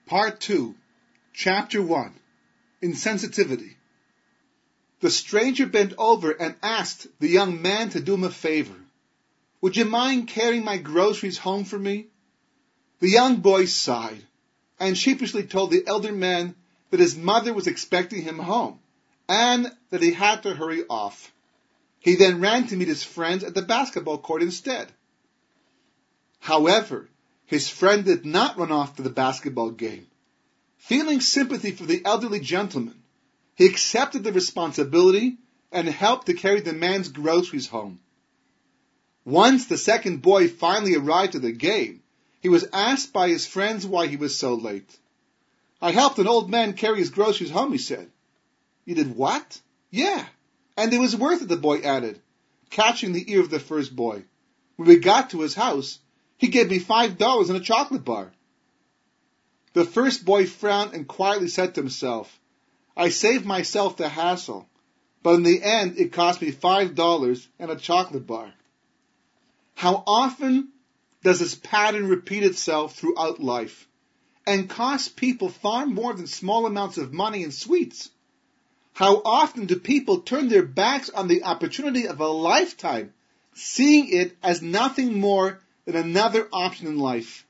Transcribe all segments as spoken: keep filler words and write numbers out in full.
Part two, Chapter one, Insensitivity. The stranger bent over and asked the young man to do him a favor. Would you mind carrying my groceries home for me? The young boy sighed and sheepishly told the elder man that his mother was expecting him home and that he had to hurry off. He then ran to meet his friends at the basketball court instead. However, his friend did not run off to the basketball game. Feeling sympathy for the elderly gentleman, he accepted the responsibility and helped to carry the man's groceries home. Once the second boy finally arrived at the game, he was asked by his friends why he was so late. I helped an old man carry his groceries home, he said. You did what? Yeah, and it was worth it, the boy added, catching the ear of the first boy. When we got to his house, he gave me five dollars and a chocolate bar. The first boy frowned and quietly said to himself, I saved myself the hassle, but in the end it cost me five dollars and a chocolate bar. How often does this pattern repeat itself throughout life and cost people far more than small amounts of money and sweets? How often do people turn their backs on the opportunity of a lifetime, seeing it as nothing more than another option in life?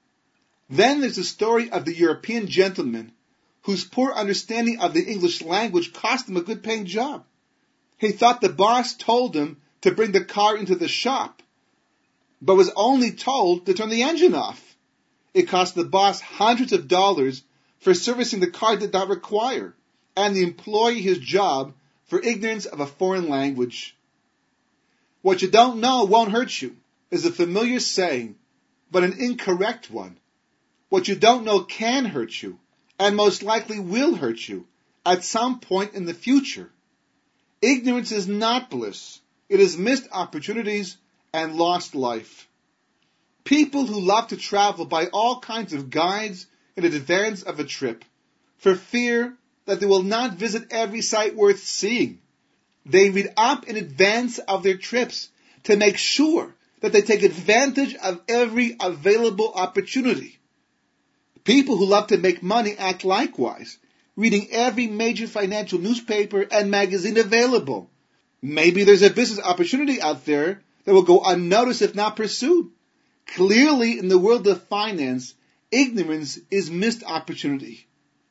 Then there's the story of the European gentleman whose poor understanding of the English language cost him a good-paying job. He thought the boss told him to bring the car into the shop, but was only told to turn the engine off. It cost the boss hundreds of dollars for servicing the car did not require, and the employee his job for ignorance of a foreign language. What you don't know won't hurt you is a familiar saying, but an incorrect one. What you don't know can hurt you, and most likely will hurt you, at some point in the future. Ignorance is not bliss. It is missed opportunities and lost life. People who love to travel buy all kinds of guides in advance of a trip, for fear that they will not visit every site worth seeing. They read up in advance of their trips to make sure that they take advantage of every available opportunity. People who love to make money act likewise, reading every major financial newspaper and magazine available. Maybe there's a business opportunity out there that will go unnoticed if not pursued. Clearly, in the world of finance, ignorance is missed opportunity.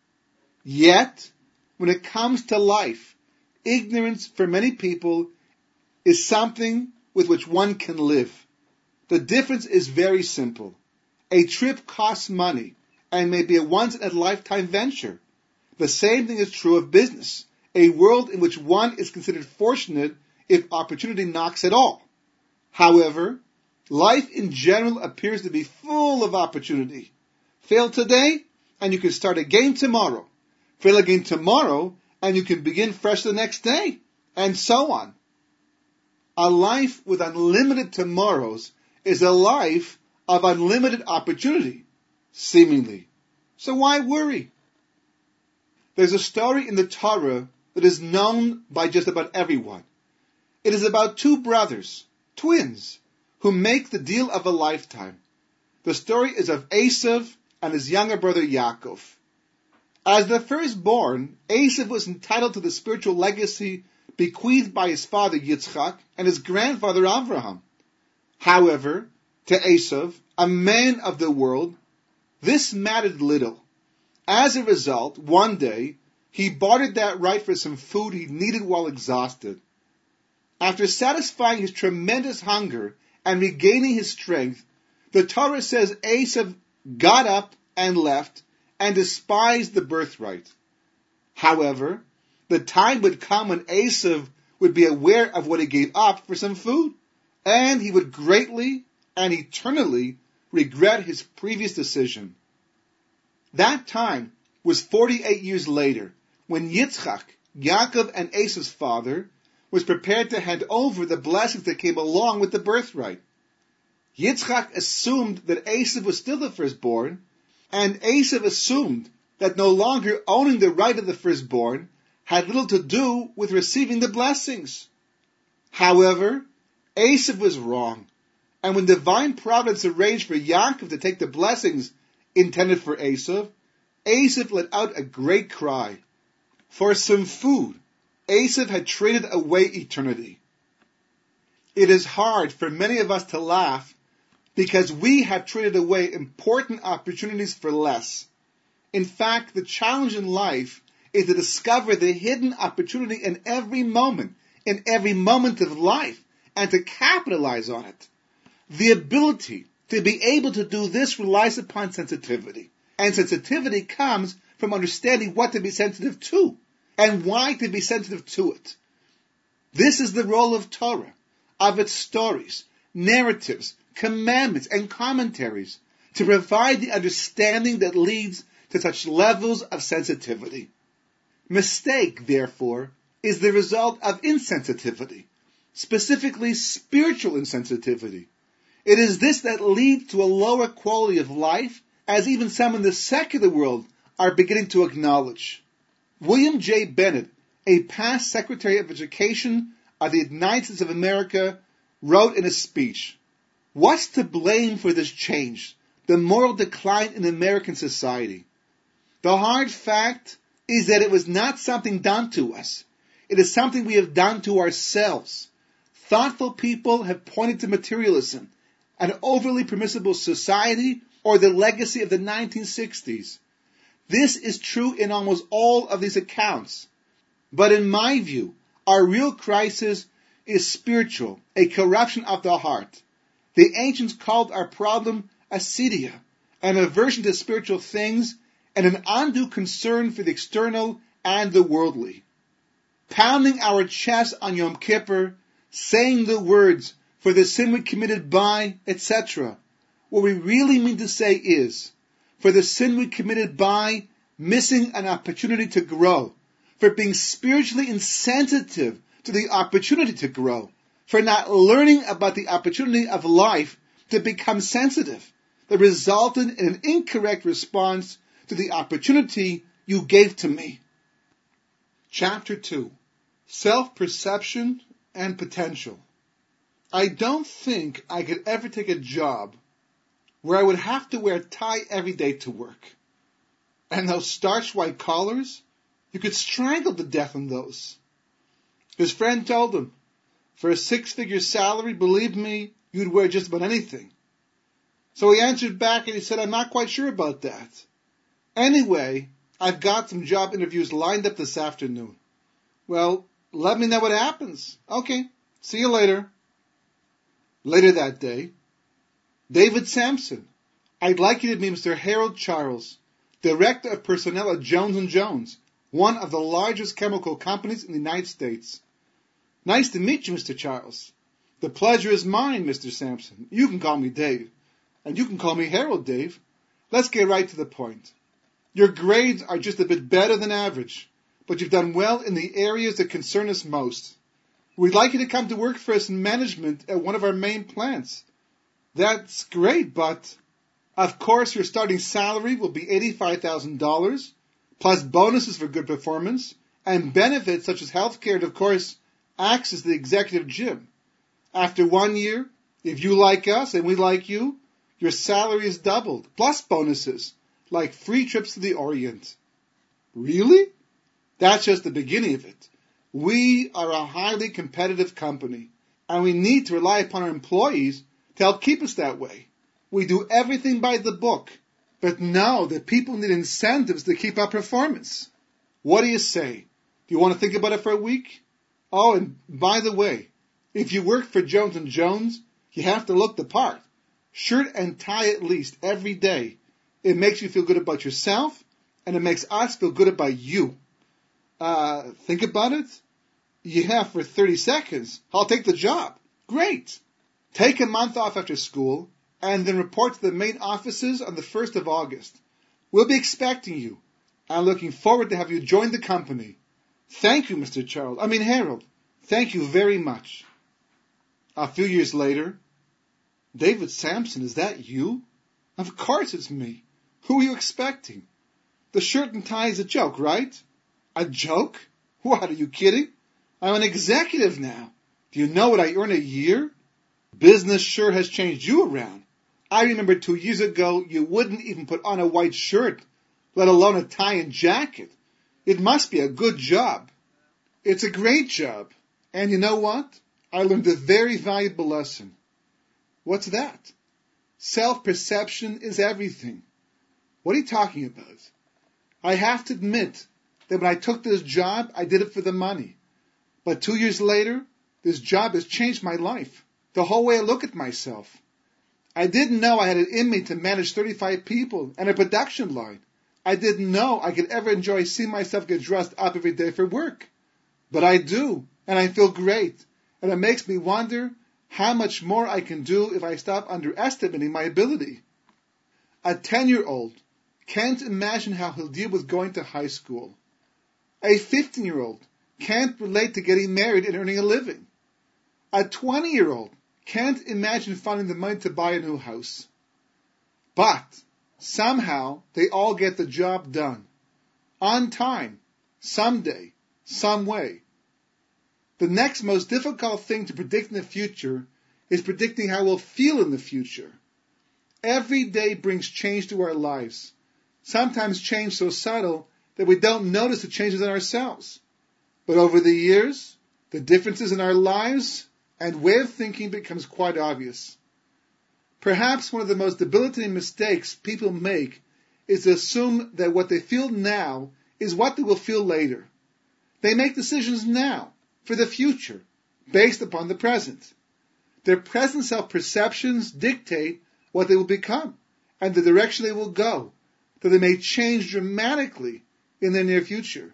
Yet, when it comes to life, ignorance for many people is something with which one can live. The difference is very simple. A trip costs money and may be a once-in-a-lifetime venture. The same thing is true of business, a world in which one is considered fortunate if opportunity knocks at all. However, life in general appears to be full of opportunity. Fail today, and you can start again tomorrow. Fail again tomorrow, and you can begin fresh the next day, and so on. A life with unlimited tomorrows is a life of unlimited opportunity, seemingly. So why worry? There's a story in the Torah that is known by just about everyone. It is about two brothers, twins, who make the deal of a lifetime. The story is of Esav and his younger brother Yaakov. As the firstborn, Esav was entitled to the spiritual legacy bequeathed by his father Yitzchak and his grandfather Avraham. However, to Esav, a man of the world, this mattered little. As a result, one day, he bartered that right for some food he needed while exhausted. After satisfying his tremendous hunger and regaining his strength, the Torah says Esav got up and left and despised the birthright. However, the time would come when Esav would be aware of what he gave up for some food, and he would greatly and eternally regret his previous decision. That time was forty-eight years later, when Yitzchak, Yaakov and Esav's father, was prepared to hand over the blessings that came along with the birthright. Yitzchak assumed that Esav was still the firstborn, and Esav assumed that no longer owning the right of the firstborn had little to do with receiving the blessings. However, Esav was wrong, and when divine providence arranged for Yaakov to take the blessings intended for Esav, Esav let out a great cry. For some food, Esav had traded away eternity. It is hard for many of us to laugh because we have traded away important opportunities for less. In fact, the challenge in life is to discover the hidden opportunity in every moment, in every moment of life, and to capitalize on it. The ability to be able to do this relies upon sensitivity. And sensitivity comes from understanding what to be sensitive to and why to be sensitive to it. This is the role of Torah, of its stories, narratives, commandments, and commentaries, to provide the understanding that leads to such levels of sensitivity. Mistake, therefore, is the result of insensitivity, specifically spiritual insensitivity. It is this that leads to a lower quality of life, as even some in the secular world are beginning to acknowledge. William J. Bennett, a past Secretary of Education of the United States of America, wrote in a speech, "What's to blame for this change, the moral decline in American society? The hard fact is that it was not something done to us. It is something we have done to ourselves. Thoughtful people have pointed to materialism, an overly permissible society, or the legacy of the nineteen sixties. This is true in almost all of these accounts. But in my view, our real crisis is spiritual, a corruption of the heart. The ancients called our problem acedia, an aversion to spiritual things, and an undue concern for the external and the worldly. Pounding our chest on Yom Kippur, saying the words, for the sin we committed by, et cetera. What we really mean to say is, for the sin we committed by missing an opportunity to grow, for being spiritually insensitive to the opportunity to grow, for not learning about the opportunity of life to become sensitive, that resulted in an incorrect response to the opportunity you gave to me. Chapter two. Self-perception and potential. I don't think I could ever take a job where I would have to wear a tie every day to work. And those starched white collars, you could strangle to death in those. His friend told him, for a six-figure salary, believe me, you'd wear just about anything. So he answered back and he said, I'm not quite sure about that. Anyway, I've got some job interviews lined up this afternoon. Well, let me know what happens. Okay, see you later. Later that day, David Sampson, I'd like you to meet Mister Harold Charles, Director of Personnel at Jones and Jones, one of the largest chemical companies in the United States. Nice to meet you, Mister Charles. The pleasure is mine, Mister Sampson. You can call me Dave. And you can call me Harold, Dave. Let's get right to the point. Your grades are just a bit better than average, but you've done well in the areas that concern us most. We'd like you to come to work for us in management at one of our main plants. That's great, but of course your starting salary will be eighty-five thousand dollars, plus bonuses for good performance, and benefits such as health care and, of course, access to the executive gym. After one year, if you like us and we like you, your salary is doubled, plus bonuses, like free trips to the Orient. Really? That's just the beginning of it. We are a highly competitive company, and we need to rely upon our employees to help keep us that way. We do everything by the book, but know that people need incentives to keep up performance. What do you say? Do you want to think about it for a week? Oh, and by the way, if you work for Jones and Jones, you have to look the part. Shirt and tie at least every day. It makes you feel good about yourself, and it makes us feel good about you. Uh, think about it? Yeah, for thirty seconds. I'll take the job. Great. Take a month off after school, and then report to the main offices on the first of August. We'll be expecting you. I'm looking forward to have you join the company. Thank you, Mister Charles. I mean, Harold. Thank you very much. A few years later, David Sampson, is that you? Of course it's me. Who are you expecting? The shirt and tie is a joke, right? A joke? What, are you kidding? I'm an executive now. Do you know what I earn a year? Business sure has changed you around. I remember two years ago you wouldn't even put on a white shirt, let alone a tie and jacket. It must be a good job. It's a great job. And you know what? I learned a very valuable lesson. What's that? Self-perception is everything. What are you talking about? I have to admit that when I took this job, I did it for the money. But two years later, this job has changed my life, the whole way I look at myself. I didn't know I had it in me to manage thirty-five people and a production line. I didn't know I could ever enjoy seeing myself get dressed up every day for work. But I do, and I feel great. And it makes me wonder how much more I can do if I stop underestimating my ability. A ten-year-old can't imagine how he'll deal with going to high school. A fifteen-year-old can't relate to getting married and earning a living. A twenty-year-old can't imagine finding the money to buy a new house. But somehow they all get the job done. On time, someday, some way. The next most difficult thing to predict in the future is predicting how we'll feel in the future. Every day brings change to our lives. Sometimes change so subtle that we don't notice the changes in ourselves. But over the years, the differences in our lives and way of thinking becomes quite obvious. Perhaps one of the most debilitating mistakes people make is to assume that what they feel now is what they will feel later. They make decisions now, for the future, based upon the present. Their present self-perceptions dictate what they will become and the direction they will go, though they may change dramatically in their near future.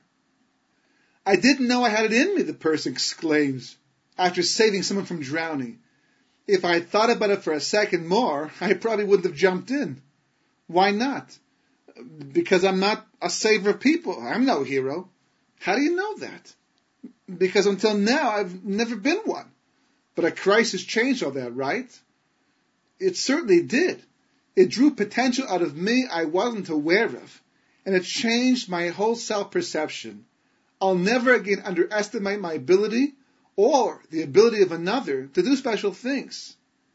I didn't know I had it in me, the person exclaims, after saving someone from drowning. If I had thought about it for a second more, I probably wouldn't have jumped in. Why not? Because I'm not a saver of people. I'm no hero. How do you know that? Because until now, I've never been one. But a crisis changed all that, right? It certainly did. It drew potential out of me I wasn't aware of. And it changed my whole self-perception. I'll never again underestimate my ability or the ability of another to do special things.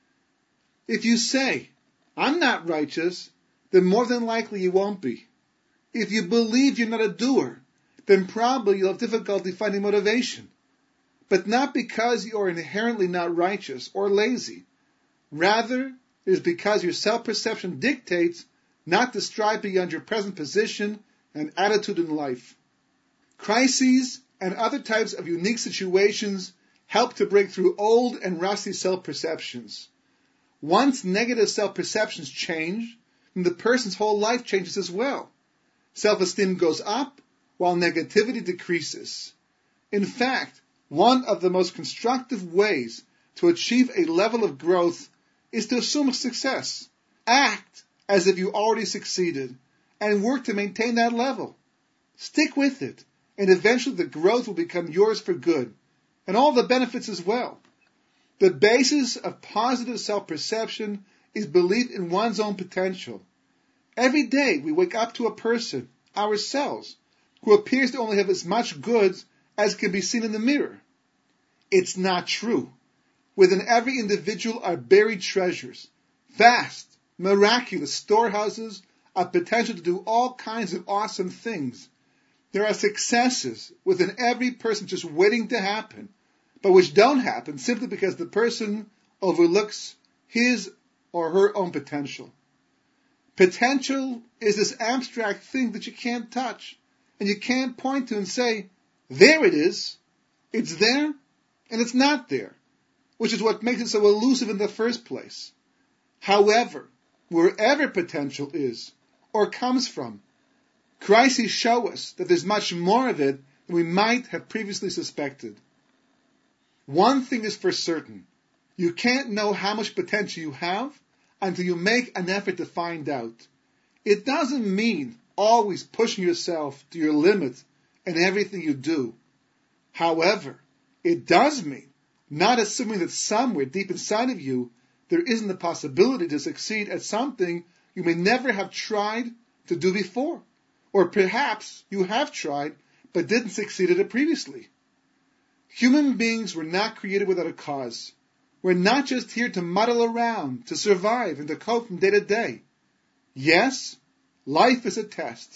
If you say, I'm not righteous, then more than likely you won't be. If you believe you're not a doer, then probably you'll have difficulty finding motivation. But not because you are inherently not righteous or lazy. Rather, it is because your self-perception dictates not to strive beyond your present position and attitude in life. Crises and other types of unique situations help to break through old and rusty self-perceptions. Once negative self-perceptions change, then the person's whole life changes as well. Self-esteem goes up, while negativity decreases. In fact, one of the most constructive ways to achieve a level of growth is to assume success. Act as if you already succeeded, and work to maintain that level. Stick with it, and eventually the growth will become yours for good, and all the benefits as well. The basis of positive self-perception is belief in one's own potential. Every day we wake up to a person, ourselves, who appears to only have as much goods as can be seen in the mirror. It's not true. Within every individual are buried treasures, vast, miraculous storehouses of potential to do all kinds of awesome things. There are successes within every person just waiting to happen, but which don't happen simply because the person overlooks his or her own potential. Potential is this abstract thing that you can't touch, and you can't point to and say, there it is, it's there, and it's not there, which is what makes it so elusive in the first place. However, wherever potential is, or comes from, crises show us that there's much more of it than we might have previously suspected. One thing is for certain, you can't know how much potential you have until you make an effort to find out. It doesn't mean always pushing yourself to your limit in everything you do. However, it does mean not assuming that somewhere deep inside of you there isn't the possibility to succeed at something you may never have tried to do before. Or perhaps you have tried but didn't succeed at it previously. Human beings were not created without a cause. We're not just here to muddle around, to survive, and to cope from day to day. Yes, life is a test,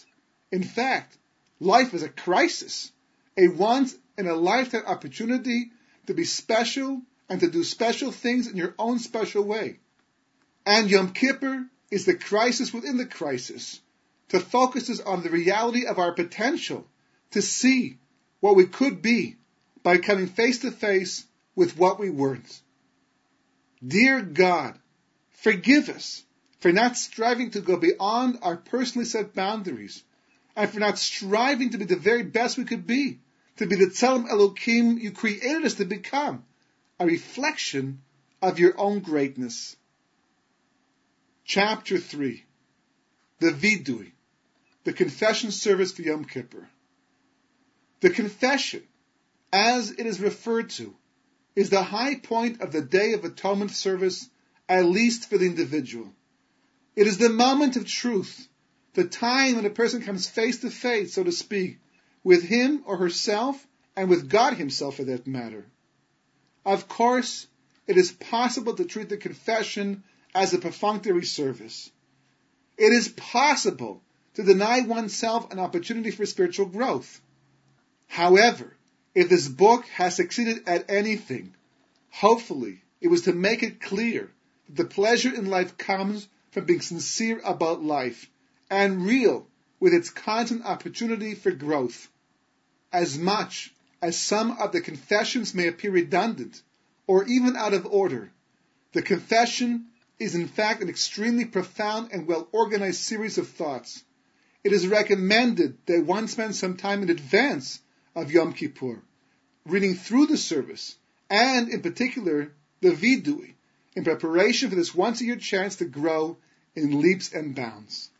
In fact, life is a crisis, a once-in-a-lifetime opportunity to be special and to do special things in your own special way. And Yom Kippur is the crisis within the crisis, to focus us on the reality of our potential to see what we could be by coming face to face with what we weren't. Dear God, forgive us for not striving to go beyond our personally set boundaries, and for not striving to be the very best we could be, to be the Tzelem Elokim you created us to become, a reflection of your own greatness. Chapter three, the Vidui, the confession service for Yom Kippur. The confession, as it is referred to, is the high point of the Day of Atonement service, at least for the individual. It is the moment of truth, the time when a person comes face to face, so to speak, with him or herself and with God himself for that matter. Of course, it is possible to treat the confession as a perfunctory service. It is possible to deny oneself an opportunity for spiritual growth. However, if this book has succeeded at anything, hopefully it was to make it clear that the pleasure in life comes from being sincere about life and real with its constant opportunity for growth. As much as some of the confessions may appear redundant or even out of order, the confession is in fact an extremely profound and well-organized series of thoughts. It is recommended that one spend some time in advance of Yom Kippur, reading through the service, and in particular, the Vidui, in preparation for this once-a-year chance to grow in leaps and bounds.